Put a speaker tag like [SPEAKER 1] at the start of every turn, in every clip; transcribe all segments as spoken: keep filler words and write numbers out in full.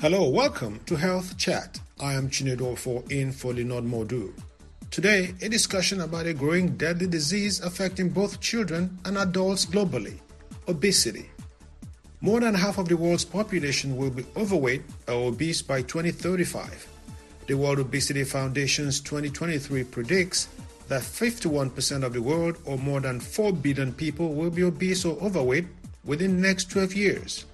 [SPEAKER 1] Hello, welcome to Health Chat. I am Chinedolfo in for Linod Modu. Today, a discussion about a growing deadly disease affecting both children and adults globally, obesity. More than half of the world's population will be overweight or obese by twenty thirty-five. The World Obesity Foundation's twenty twenty-three predicts that fifty-one percent of the world, or more than four billion people, will be obese or overweight within the next twelve years.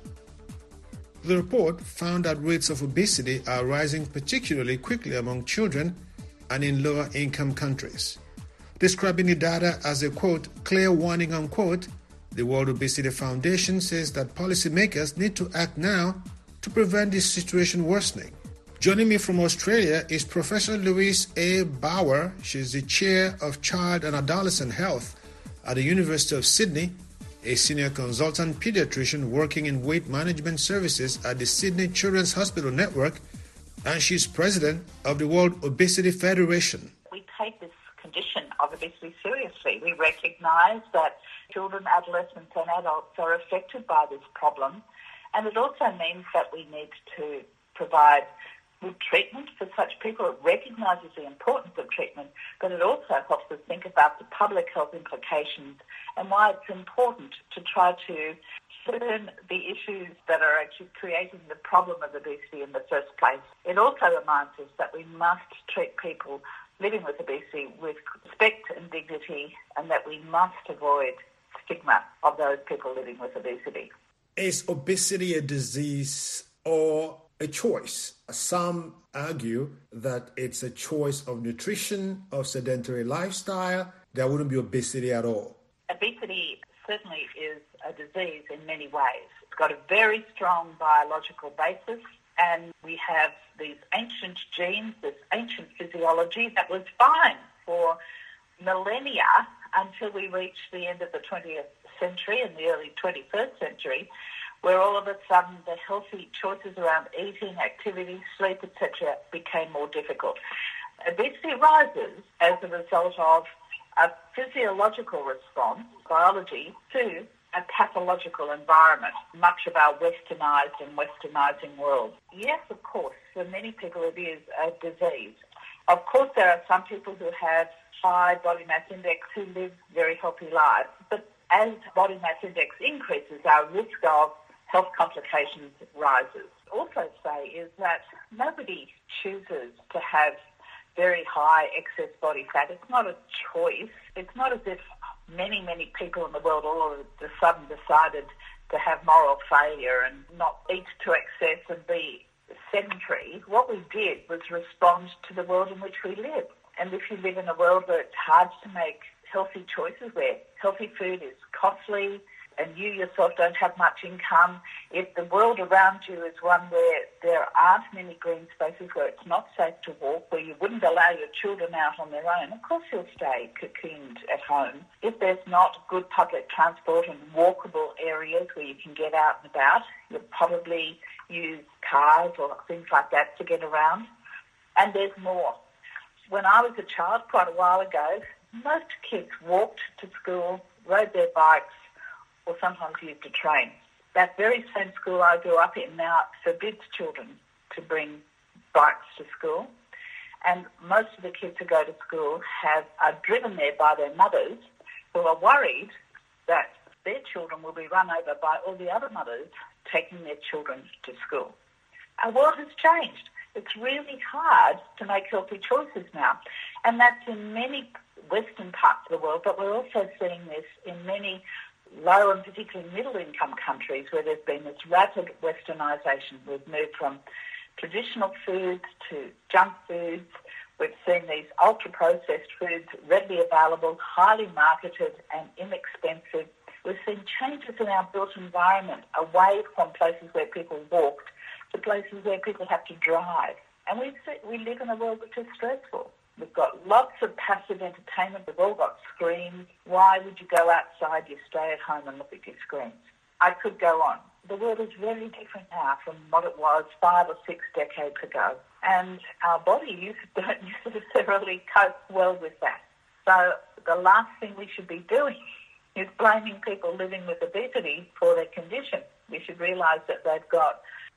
[SPEAKER 1] The report found that rates of obesity are rising particularly quickly among children and in lower-income countries. Describing the data as a, quote, clear warning, unquote, the World Obesity Foundation says that policymakers need to act now to prevent this situation worsening. Joining me from Australia is Professor Louise A. Bauer. She's the Chair of Child and Adolescent Health at the University of Sydney, a senior consultant pediatrician working in weight management services at the Sydney Children's Hospital Network, and she's president of the World Obesity Federation.
[SPEAKER 2] We take this condition of obesity seriously. We recognise that children, adolescents and adults are affected by this problem, and it also means that we need to provide good treatment for such people. It recognises the importance of treatment, but it also helps us think about the public health implications and why it's important to try to turn the issues that are actually creating the problem of obesity in the first place. It also reminds us that we must treat people living with obesity with respect and dignity, and that we must avoid stigma of those people living with obesity.
[SPEAKER 1] Is obesity a disease or a choice? Some argue that it's a choice of nutrition, of sedentary lifestyle. There wouldn't be obesity at all.
[SPEAKER 2] Obesity certainly is a disease in many ways. It's got a very strong biological basis, and we have these ancient genes, this ancient physiology that was fine for millennia until we reached the end of the twentieth century and the early twenty-first century, where all of a sudden the healthy choices around eating, activity, sleep, et cetera became more difficult. Obesity rises as a result of a physiological response, biology, to a pathological environment, much of our westernised and westernising world. Yes, of course, for many people it is a disease. Of course, there are some people who have high body mass index who live very healthy lives, but as body mass index increases, our risk of health complications rises. Also say is that nobody chooses to have very high excess body fat. It's not a choice. It's not as if many, many people in the world all of a sudden decided to have moral failure and not eat to excess and be sedentary. What we did was respond to the world in which we live. And if you live in a world where it's hard to make healthy choices, where healthy food is costly, and you yourself don't have much income, if the world around you is one where there aren't many green spaces, where it's not safe to walk, where you wouldn't allow your children out on their own, of course you'll stay cocooned at home. If there's not good public transport and walkable areas where you can get out and about, you'll probably use cars or things like that to get around. And there's more. When I was a child quite a while ago, most kids walked to school, rode their bikes, or sometimes used a train. That very same school I grew up in now forbids children to bring bikes to school, and most of the kids who go to school have are driven there by their mothers, who are worried that their children will be run over by all the other mothers taking their children to school. Our world has changed. It's really hard to make healthy choices now, and that's in many Western parts of the world, but we're also seeing this in many low and particularly middle-income countries where there's been this rapid westernisation. We've moved from traditional foods to junk foods. We've seen these ultra-processed foods readily available, highly marketed and inexpensive. We've seen changes in our built environment away from places where people walked to places where people have to drive. And we we live in a world which is stressful. We've got lots of passive entertainment. We've all got screens. Why would you go outside? You stay at home and look at your screens. I could go on. The world is very different now from what it was five or six decades ago. And our bodies don't necessarily cope well with that. So the last thing we should be doing is blaming people living with obesity for their condition. We should realise that they've got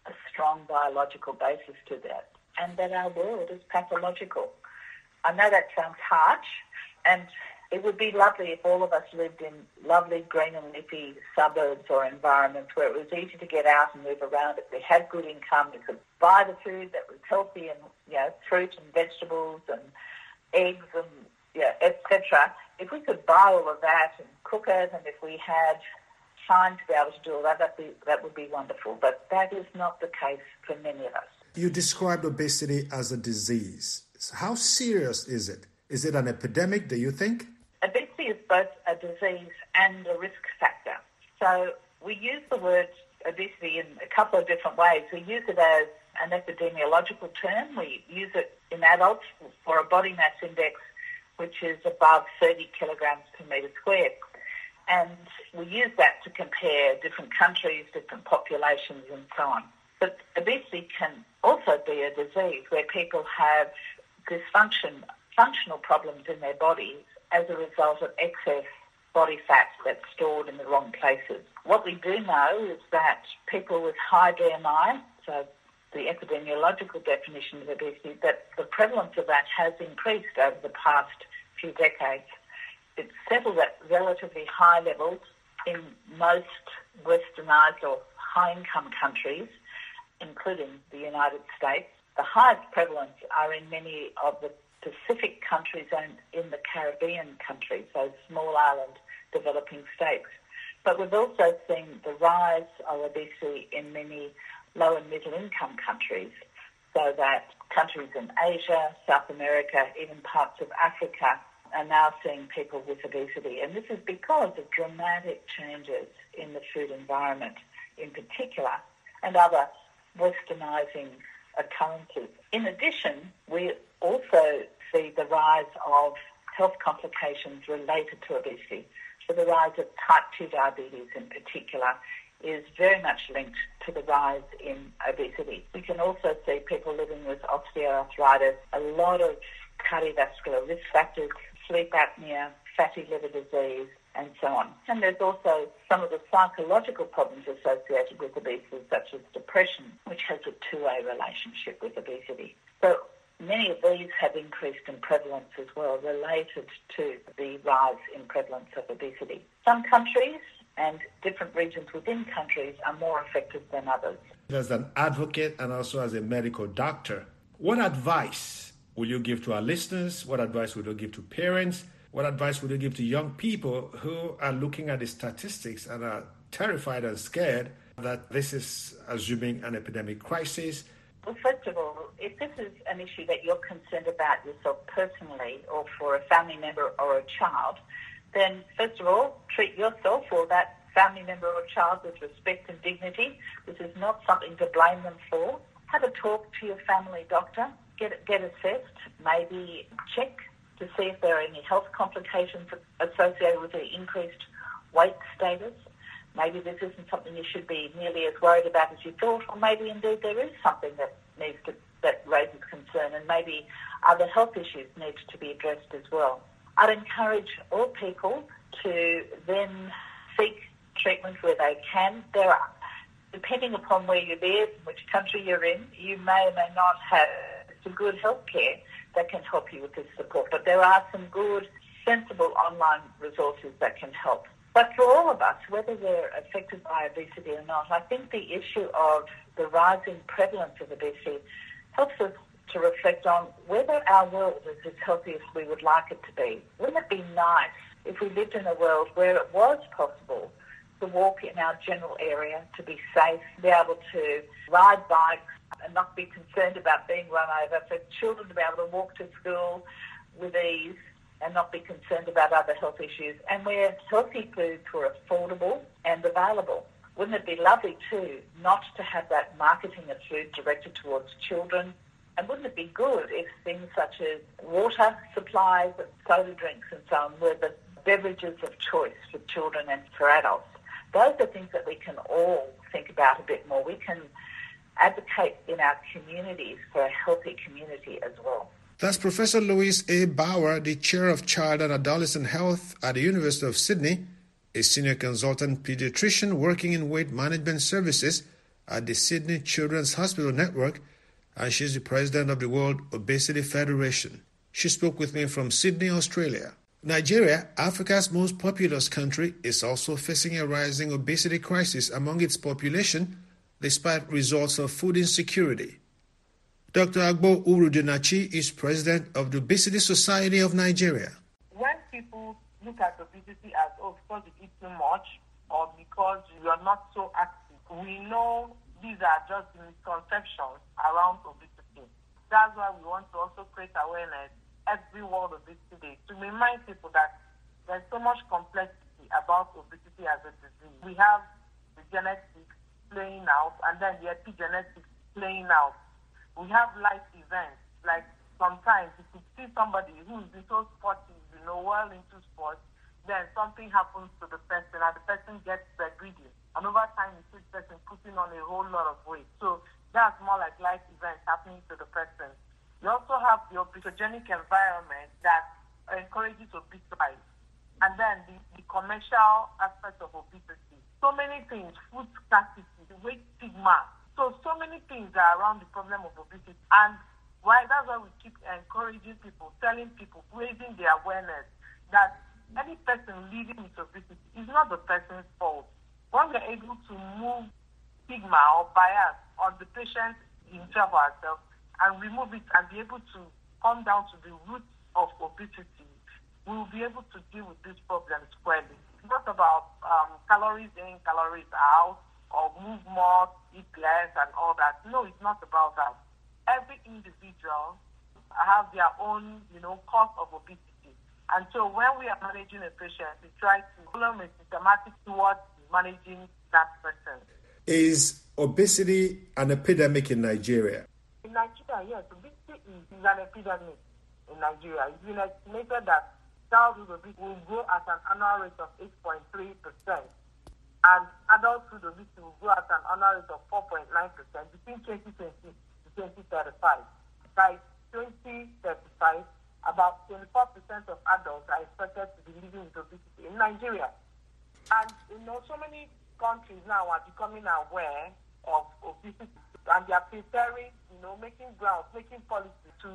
[SPEAKER 2] a strong biological basis to that, and that our world is pathological. I know that sounds harsh, and it would be lovely if all of us lived in lovely green and leafy suburbs or environments where it was easy to get out and move around. If we had good income, we could buy the food that was healthy and, you know, fruit and vegetables and eggs and, yeah, et cetera. If we could buy all of that and cook it, and if we had time to be able to do all that, that'd be, that would be wonderful. But that is not the case for many of us.
[SPEAKER 1] You described obesity as a disease. How serious is it? Is it an epidemic, do you think?
[SPEAKER 2] Obesity is both a disease and a risk factor. So we use the word obesity in a couple of different ways. We use it as an epidemiological term. We use it in adults for a body mass index which is above thirty kilograms per metre squared. And we use that to compare different countries, different populations and so on. But obesity can also be a disease where people have dysfunction, functional problems in their bodies as a result of excess body fat that's stored in the wrong places. What we do know is that people with high B M I, so the epidemiological definition of obesity, that the prevalence of that has increased over the past few decades. It's settled at relatively high levels in most westernised or high-income countries, including the United States. The highest prevalence are in many of the Pacific countries and in the Caribbean countries, those small island developing states. But we've also seen the rise of obesity in many low and middle income countries, so that countries in Asia, South America, even parts of Africa are now seeing people with obesity. And this is because of dramatic changes in the food environment in particular and other westernising occurrences. In addition, we also see the rise of health complications related to obesity. So the rise of type two diabetes in particular is very much linked to the rise in obesity. We can also see people living with osteoarthritis, a lot of cardiovascular risk factors, sleep apnea, fatty liver disease, and so on. And there's also some of the psychological problems associated with obesity, such as depression, which has a two-way relationship with obesity. So many of these have increased in prevalence as well, related to the rise in prevalence of obesity. Some countries and different regions within countries are more affected than others.
[SPEAKER 1] As an advocate and also as a medical doctor, what advice will you give to our listeners? What advice would you give to parents? What advice would you give to young people who are looking at the statistics and are terrified and scared that this is assuming an epidemic crisis?
[SPEAKER 2] Well, first of all, if this is an issue that you're concerned about yourself personally or for a family member or a child, then first of all, treat yourself or that family member or child with respect and dignity. This is not something to blame them for. Have a talk to your family doctor. Get get assessed. Maybe check to see if there are any health complications associated with the increased weight status. Maybe this isn't something you should be nearly as worried about as you thought, or maybe indeed there is something that needs to that raises concern, and maybe other health issues need to be addressed as well. I'd encourage all people to then seek treatment where they can. There are, depending upon where you live, which country you're in, you may or may not have some good health care that can help you with this support. But there are some good, sensible online resources that can help. But for all of us, whether we're affected by obesity or not, I think the issue of the rising prevalence of obesity helps us to reflect on whether our world is as healthy as we would like it to be. Wouldn't it be nice if we lived in a world where it was possible to walk in our general area, to be safe, be able to ride bikes and not be concerned about being run over, for children to be able to walk to school with ease and not be concerned about other health issues, and where healthy foods were affordable and available. Wouldn't it be lovely too not to have that marketing of food directed towards children? And wouldn't it be good if things such as water supplies, soda drinks and so on were the beverages of choice for children and for adults? Those are things that we can all think about a bit more. We can advocate in our communities for a healthy community as well.
[SPEAKER 1] That's Professor Louise A. Bauer, the Chair of Child and Adolescent Health at the University of Sydney, a senior consultant pediatrician working in weight management services at the Sydney Children's Hospital Network, and she's the president of the World Obesity Federation. She spoke with me from Sydney, Australia. Nigeria, Africa's most populous country, is also facing a rising obesity crisis among its population, despite results of food insecurity. Doctor Agbo Urudenachi is president of the Obesity Society of Nigeria.
[SPEAKER 3] When people look at obesity as, oh, because you eat too much or because you are not so active, we know these are just misconceptions around obesity. That's why we want to also create awareness every World Obesity Day to remind people that there's so much complexity about obesity as a disease. We have the genetics playing out and then the epigenetics playing out. We have life events, like sometimes you could see somebody who's into sporty, you know, well into sports, then something happens to the person and the person gets greedy. And over time, you see the person putting on a whole lot of weight. So that's more like life events happening to the person. You also have the obesogenic environment that encourages obesity. And then the, the commercial aspect of obesity. So many things, food scarcity, weight stigma. So, so many things are around the problem of obesity. And why that's why we keep encouraging people, telling people, raising the awareness that any person living with obesity is not the person's fault. When we're able to move stigma or bias on the patient himself or herself and remove it and be able to come down to the root of obesity, we will be able to deal with this problem squarely. It's not about um, calories in, calories out, or move more, eat less, and all that. No, it's not about that. Every individual have their own, you know, cause of obesity. And so when we are managing a patient, we try to follow a systematic towards managing that person.
[SPEAKER 1] Is obesity an epidemic in Nigeria?
[SPEAKER 3] In Nigeria, yes, obesity is, is an epidemic in Nigeria. It's been estimated that childhood obesity will grow at an annual rate of eight point three percent. And adulthood obesity will grow at an annual rate of four point nine percent between twenty twenty to twenty thirty-five. By twenty thirty-five, about twenty-four percent of adults are expected to be living with obesity in Nigeria. And, you know, so many countries now are becoming aware of obesity and they are preparing, you know, making grounds, making policy to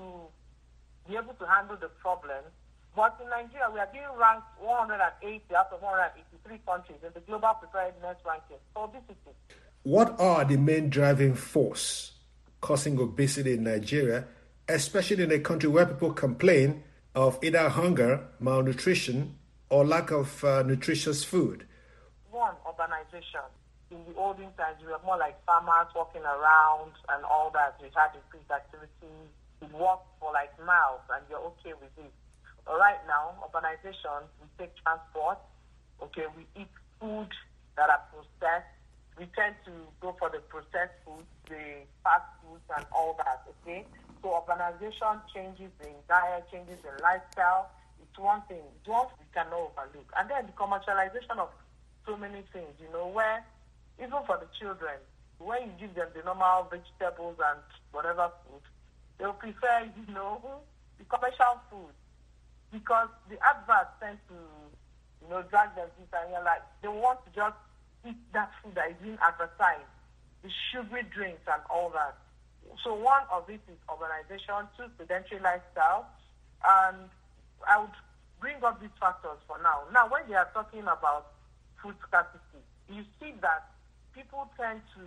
[SPEAKER 3] be able to handle the problem. But in Nigeria, we are being ranked one hundred eighty out of one hundred eighty-three countries in the global preparedness ranking for obesity.
[SPEAKER 1] What are the main driving force causing obesity in Nigeria, especially in a country where people complain of either hunger, malnutrition, or lack of uh, nutritious food?
[SPEAKER 3] One, urbanization. In the olden times, we were more like farmers walking around and all that. We had increased activities. We walked for like miles and you're okay with it. But right now, urbanization, we take transport. Okay, we eat food that are processed. We tend to go for the processed food, the fast foods and all that, okay? So urbanization changes in diet, changes in lifestyle. It's one thing, it's one we cannot overlook. And then the commercialization of so many things, you know, where even for the children, when you give them the normal vegetables and whatever food, they'll prefer, you know, the commercial food. Because the adverts tend to, you know, drag them into and you're like, they want to just eat that food that is being advertised, the sugary drinks and all that. So one of it is urbanization, two, sedentary lifestyle. And I would bring up these factors for now. Now, when they are talking about food scarcity, you see that people tend to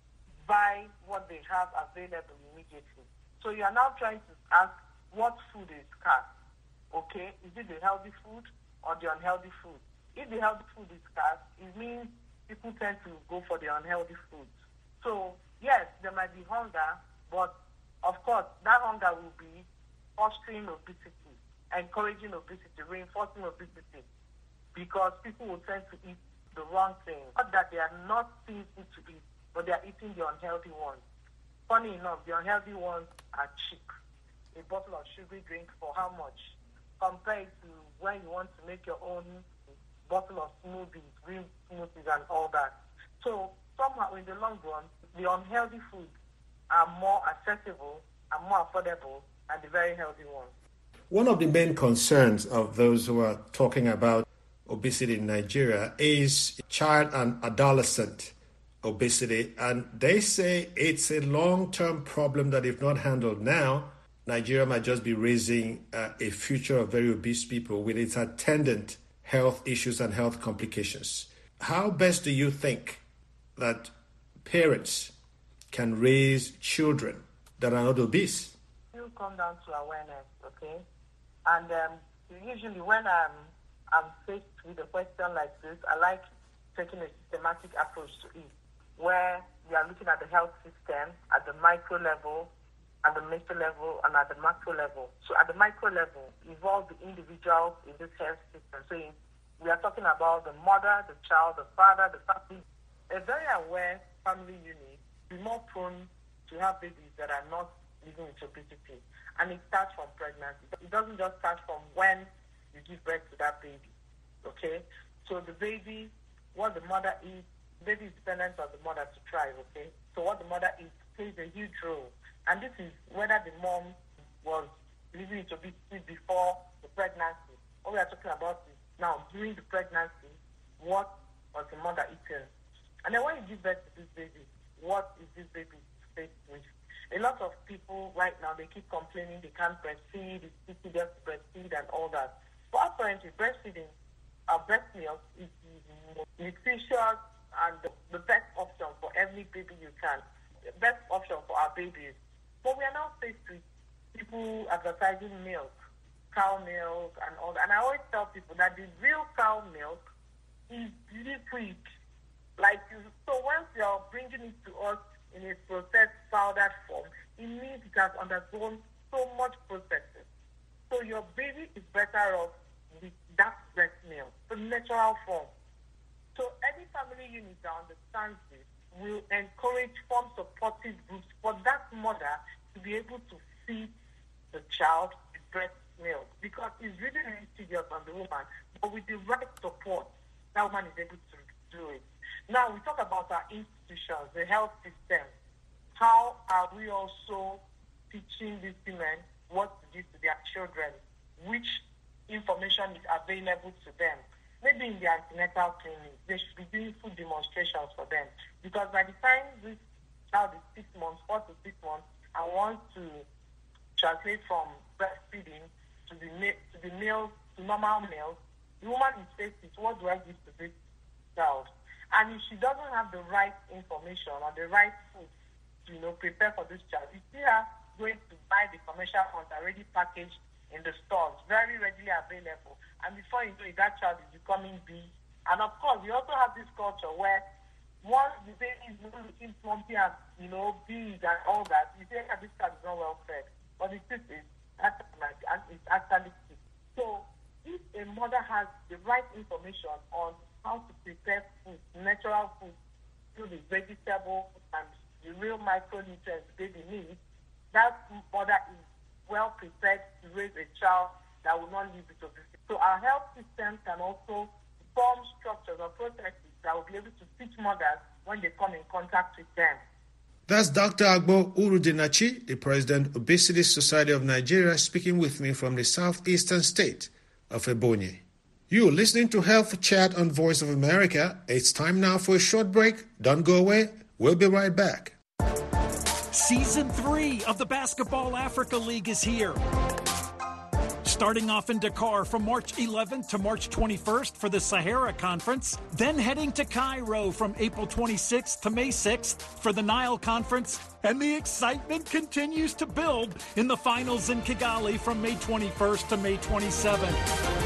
[SPEAKER 3] buy what they have available immediately. So you are now trying to ask what food is scarce. Okay, is it the healthy food or the unhealthy food? If the healthy food is scarce, it means people tend to go for the unhealthy food. So, yes, there might be hunger, but of course, that hunger will be fostering obesity, encouraging obesity, reinforcing obesity, because people will tend to eat the wrong thing. Not that they are not seeing food to eat, but they are eating the unhealthy ones. Funny enough, the unhealthy ones are cheap. A bottle of sugary drink for how much? Compared to when you want to make your own bottle of smoothies, green smoothies and all that. So somehow in the long run, the unhealthy foods are more accessible and more affordable than the very healthy ones.
[SPEAKER 1] One of the main concerns of those who are talking about obesity in Nigeria is child and adolescent obesity, and they say it's a long-term problem that if not handled now, Nigeria might just be raising uh, a future of very obese people with its attendant health issues and health complications. How best do you think that parents can raise children that are not obese?
[SPEAKER 3] You come down to awareness, okay? And um, usually when I'm, I'm faced with a question like this, I like taking a systematic approach to it, where we are looking at the health system at the micro level, at the meso level, and at the macro level. So at the micro level, involve the individuals in this health system. So we are talking about the mother, the child, the father, the family. A very aware family unit is more prone to have babies that are not living with obesity. And it starts from pregnancy. It doesn't just start from when you give birth to that baby, okay? So the baby, what the mother eats, the baby is dependent on the mother to thrive, okay? So what the mother eats plays a huge role. And this is whether the mom was living with obesity before the pregnancy. What we are talking about is now, during the pregnancy, what was the mother eating? And then when you give birth to this baby, what is this baby faced with? A lot of people right now, they keep complaining they can't breastfeed, it's difficult to breastfeed and all that. But apparently, breastfeeding, our breast milk is nutritious and the, the best option for every baby you can. The best option for our babies. But we are now faced with people advertising milk, cow milk and all that. And I always tell people that the real cow milk is liquid. Like, so once you're bringing it to us in a processed powdered form, it means it has undergone so much processing. So your baby is better off with that breast milk, the natural form. So any family unit that understands this will encourage form supportive groups for that mother to be able to feed the child with breast milk, because it's really, really serious on the woman. But with the right support, that woman is able to do it. Now, we talk about our institutions, the health system. How are we also teaching these women what to give to their children? Which information is available to them? Maybe in the antenatal clinic, they should be doing food demonstrations for them. Because by the time this child is six months, four to six months, and wants to translate from breastfeeding to the to the meals, to normal meals, the woman is faced with, what do I give to this child? And if she doesn't have the right information or the right food to, you know, prepare for this child, you see her going to buy the commercial ones already packaged in the stores, very readily available. And before you know it, that child is becoming big. And of course, we also have this culture where once the baby is looking plumpy and, you know, big and all that, you say that this child is not well fed. But the truth is, that's like, it's actually sick. So if a mother has the right information on how to prepare food, natural food, through the vegetable and the real micronutrients the baby needs, that mother is well prepared to raise a child that will not live with obesity. So our health system can also form structures or processes that will be able to teach mothers when they come in contact with them.
[SPEAKER 1] That's Doctor Agbo Urudinachi, the President, Obesity Society of Nigeria, speaking with me from the southeastern state of Ebonyi. You're listening to Health Chat on Voice of America. It's time now for a short break. Don't go away. We'll be right back.
[SPEAKER 4] Season three of the Basketball Africa League is here. Starting off in Dakar from March eleventh to March twenty-first for the Sahara Conference, then heading to Cairo from April twenty-sixth to May sixth for the Nile Conference, and the excitement continues to build in the finals in Kigali from May twenty-first to May twenty-seventh.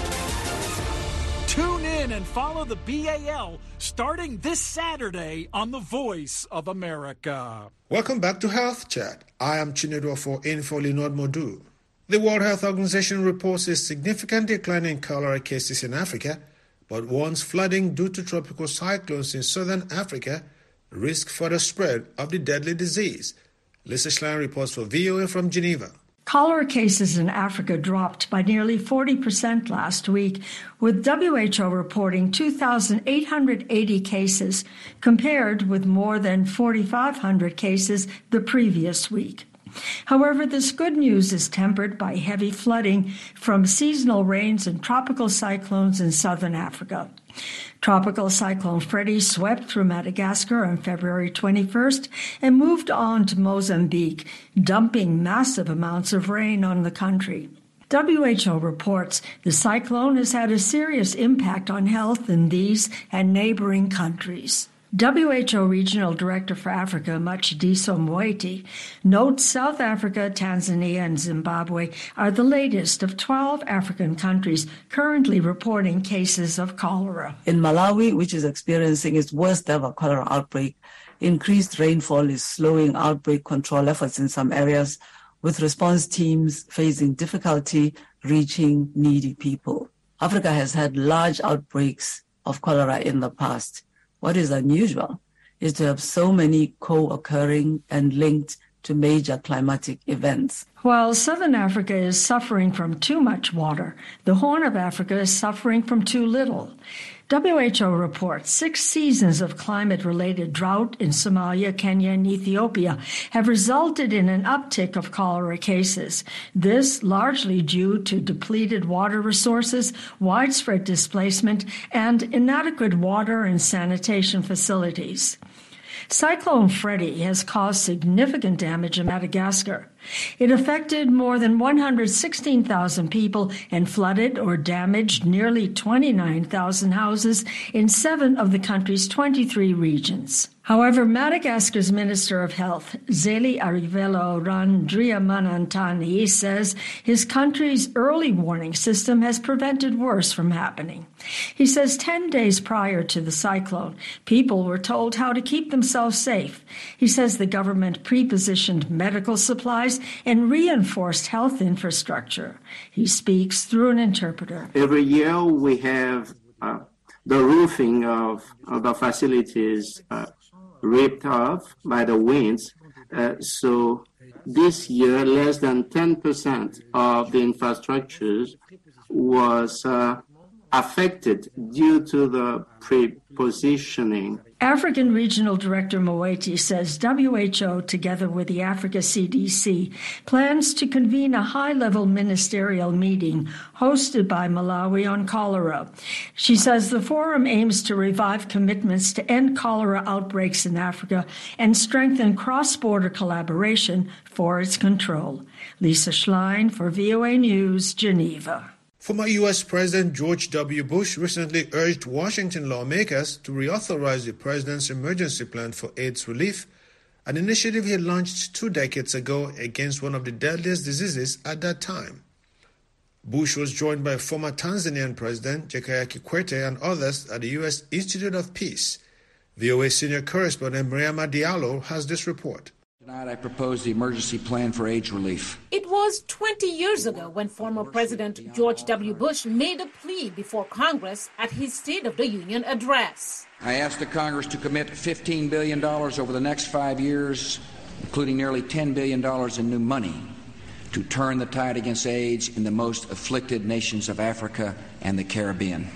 [SPEAKER 4] Tune in and follow the B A L starting this Saturday on The Voice of America.
[SPEAKER 1] Welcome back to Health Chat. I am Chinedu for Info Linod Modu. The World Health Organization reports a significant decline in cholera cases in Africa, but warns flooding due to tropical cyclones in southern Africa risk further spread of the deadly disease. Lisa Schlein reports for V O A from Geneva.
[SPEAKER 5] Cholera cases in Africa dropped by nearly forty percent last week, with W H O reporting two thousand eight hundred eighty cases, compared with more than four thousand five hundred cases the previous week. However, this good news is tempered by heavy flooding from seasonal rains and tropical cyclones in southern Africa. Tropical Cyclone Freddy swept through Madagascar on February twenty-first and moved on to Mozambique, dumping massive amounts of rain on the country. W H O reports the cyclone has had a serious impact on health in these and neighboring countries. W H O Regional Director for Africa, Matshidiso Moeti, notes South Africa, Tanzania, and Zimbabwe are the latest of twelve African countries currently reporting cases of cholera.
[SPEAKER 6] In Malawi, which is experiencing its worst ever cholera outbreak, increased rainfall is slowing outbreak control efforts in some areas, with response teams facing difficulty reaching needy people. Africa has had large outbreaks of cholera in the past. What is unusual is to have so many co-occurring and linked to major climatic events.
[SPEAKER 5] While Southern Africa is suffering from too much water, the Horn of Africa is suffering from too little. W H O reports six seasons of climate-related drought in Somalia, Kenya, and Ethiopia have resulted in an uptick of cholera cases. This largely due to depleted water resources, widespread displacement, and inadequate water and sanitation facilities. Cyclone Freddy has caused significant damage in Madagascar. It affected more than one hundred sixteen thousand people and flooded or damaged nearly twenty-nine thousand houses in seven of the country's twenty-three regions. However, Madagascar's Minister of Health, Zeli Arivelo Randriamanantani, says his country's early warning system has prevented worse from happening. He says ten days prior to the cyclone, people were told how to keep themselves safe. He says the government pre-positioned medical supplies and reinforced health infrastructure. He speaks through an interpreter.
[SPEAKER 7] Every year we have uh, the roofing of, of the facilities uh, ripped off by the winds. Uh, so this year, less than ten percent of the infrastructures was uh, affected due to the pre-positioning.
[SPEAKER 5] African Regional Director Moeti says W H O, together with the Africa C D C, plans to convene a high-level ministerial meeting hosted by Malawi on cholera. She says the forum aims to revive commitments to end cholera outbreaks in Africa and strengthen cross-border collaboration for its control. Lisa Schlein for V O A News, Geneva.
[SPEAKER 1] Former U S President George W. Bush recently urged Washington lawmakers to reauthorize the president's emergency plan for AIDS relief, an initiative he launched two decades ago against one of the deadliest diseases at that time. Bush was joined by former Tanzanian President Jakaya Kikwete and others at the U S Institute of Peace. V O A senior correspondent Mariama Diallo has this report.
[SPEAKER 8] Tonight I propose the emergency plan for AIDS relief.
[SPEAKER 9] It was twenty years ago when former President George W. Bush made a plea before Congress at his State of the Union address.
[SPEAKER 8] I asked the Congress to commit fifteen billion dollars over the next five years, including nearly ten billion dollars in new money, to turn the tide against AIDS in the most afflicted nations of Africa and the Caribbean.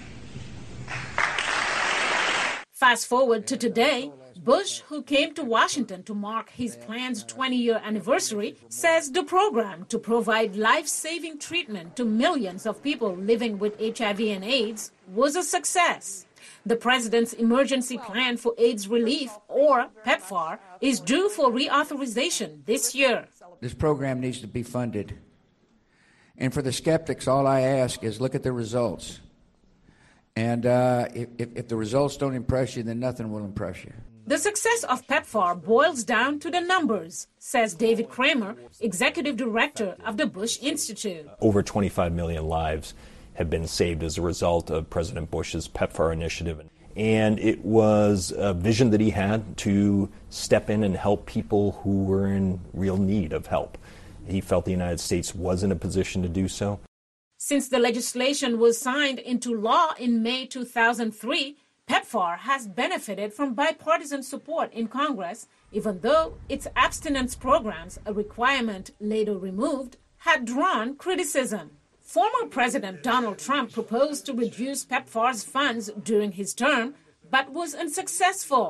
[SPEAKER 9] Fast forward to today, Bush, who came to Washington to mark his plan's twenty-year anniversary, says the program to provide life-saving treatment to millions of people living with H I V and AIDS was a success. The president's emergency plan for AIDS relief, or PEPFAR, is due for reauthorization this year.
[SPEAKER 8] This program needs to be funded. And for the skeptics, all I ask is look at the results. And uh, if, if, if the results don't impress you, then nothing will impress you.
[SPEAKER 9] The success of PEPFAR boils down to the numbers, says David Kramer, executive director of the Bush Institute.
[SPEAKER 10] Over twenty-five million lives have been saved as a result of President Bush's PEPFAR initiative. And it was a vision that he had to step in and help people who were in real need of help. He felt the United States was in a position to do so.
[SPEAKER 9] Since the legislation was signed into law in May two thousand three, PEPFAR has benefited from bipartisan support in Congress, even though its abstinence programs, a requirement later removed, had drawn criticism. Former President Donald Trump proposed to reduce PEPFAR's funds during his term, but was unsuccessful.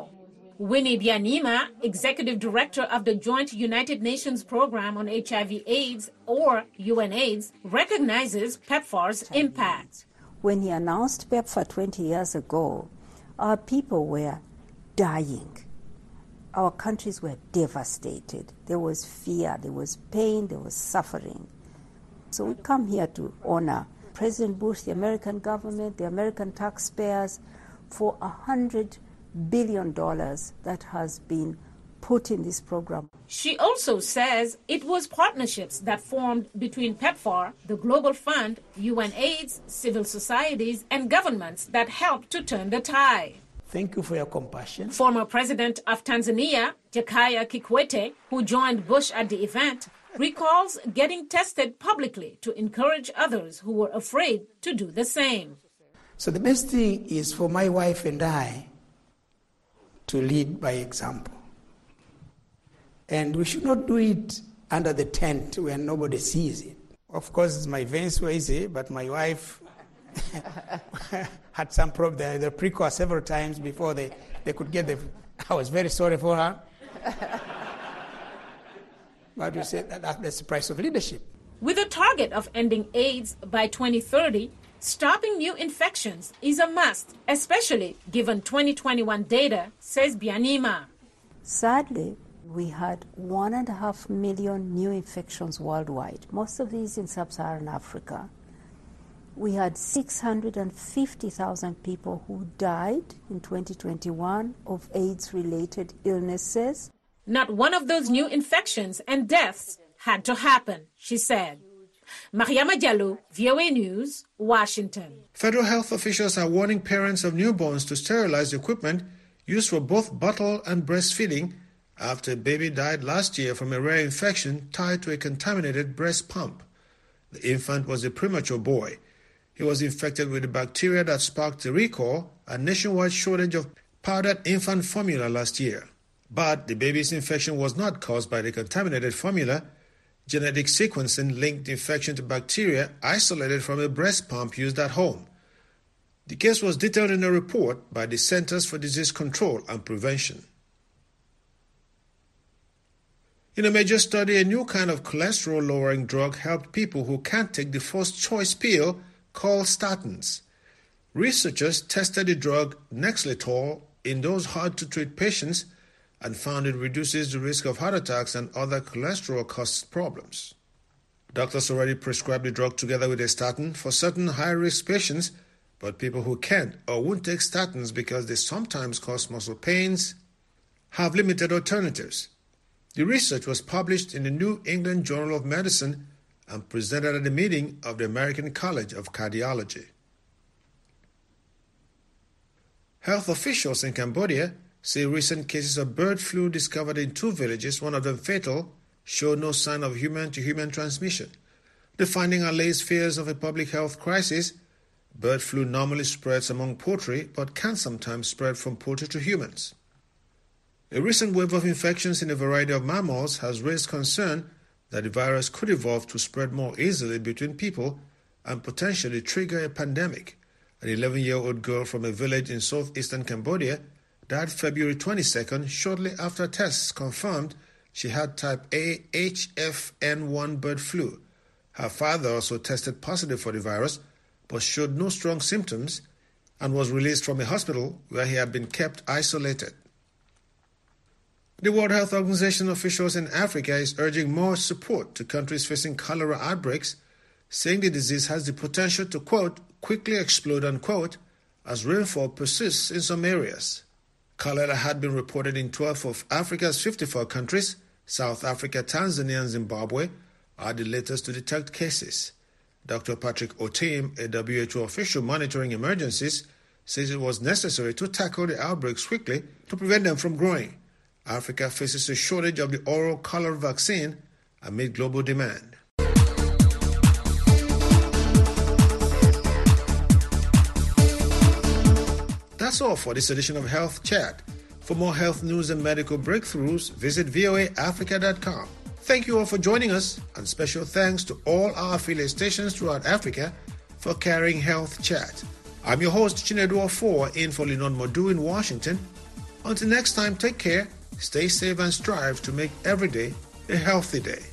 [SPEAKER 9] Winnie Byanyima, Executive Director of the Joint United Nations Program on H I V AIDS, or UNAIDS, recognizes PEPFAR's impact.
[SPEAKER 11] When he announced PEPFAR twenty years ago, our people were dying. Our countries were devastated. There was fear, there was pain, there was suffering. So we come here to honor President Bush, the American government, the American taxpayers, for a hundred billion dollars that has been put in this program.
[SPEAKER 9] She also says it was partnerships that formed between PEPFAR, the Global Fund, UNAIDS, civil societies, and governments that helped to turn the tide.
[SPEAKER 12] Thank you for your compassion.
[SPEAKER 9] Former President of Tanzania, Jakaya Kikwete, who joined Bush at the event, recalls getting tested publicly to encourage others who were afraid to do the same.
[SPEAKER 12] So the best thing is for my wife and I to lead by example. And we should not do it under the tent where nobody sees it. Of course, my veins were easy, but my wife had some problem. They, they pricked her several times before they, they could get the... I was very sorry for her. But we said that, that's the price of leadership.
[SPEAKER 9] With a target of ending AIDS by twenty thirty, stopping new infections is a must, especially given twenty twenty-one data, says Byanyima.
[SPEAKER 11] Sadly, we had one and a half million new infections worldwide, most of these in sub-Saharan Africa. We had six hundred fifty thousand people who died in twenty twenty-one of AIDS-related illnesses.
[SPEAKER 9] Not one of those new infections and deaths had to happen, she said. Mariama Diallo, V O A News, Washington.
[SPEAKER 1] Federal health officials are warning parents of newborns to sterilize equipment used for both bottle and breastfeeding after a baby died last year from a rare infection tied to a contaminated breast pump. The infant was a premature boy. He was infected with a bacteria that sparked a recall and nationwide shortage of powdered infant formula last year. But the baby's infection was not caused by the contaminated formula. Genetic sequencing linked the infection to bacteria isolated from a breast pump used at home. The case was detailed in a report by the Centers for Disease Control and Prevention. In a major study, a new kind of cholesterol-lowering drug helped people who can't take the first-choice pill called statins. Researchers tested the drug Nexletol in those hard-to-treat patients and found it reduces the risk of heart attacks and other cholesterol-caused problems. Doctors already prescribe the drug together with a statin for certain high-risk patients, but people who can't or won't take statins because they sometimes cause muscle pains have limited alternatives. The research was published in the New England Journal of Medicine and presented at a meeting of the American College of Cardiology. Health officials in Cambodia say recent cases of bird flu discovered in two villages, one of them fatal, show no sign of human-to-human transmission. The finding allays fears of a public health crisis. Bird flu normally spreads among poultry, but can sometimes spread from poultry to humans. A recent wave of infections in a variety of mammals has raised concern that the virus could evolve to spread more easily between people and potentially trigger a pandemic. An eleven-year-old girl from a village in southeastern Cambodia died February twenty-second shortly after tests confirmed she had type A H F N one bird flu. Her father also tested positive for the virus but showed no strong symptoms and was released from a hospital where he had been kept isolated. The World Health Organization officials in Africa is urging more support to countries facing cholera outbreaks, saying the disease has the potential to, quote, quickly explode, unquote, as rainfall persists in some areas. Cholera had been reported in twelve of Africa's fifty-four countries. South Africa, Tanzania, and Zimbabwe are the latest to detect cases. Doctor Patrick Otim, a W H O official monitoring emergencies, says it was necessary to tackle the outbreaks quickly to prevent them from growing. Africa faces a shortage of the oral cholera vaccine amid global demand. That's all for this edition of Health Chat. For more health news and medical breakthroughs, visit V O A Africa dot com. Thank you all for joining us, and special thanks to all our affiliate stations throughout Africa for carrying Health Chat. I'm your host, Chinedu Ofor, in for Linod Modu in Washington. Until next time, take care, stay safe, and strive to make every day a healthy day.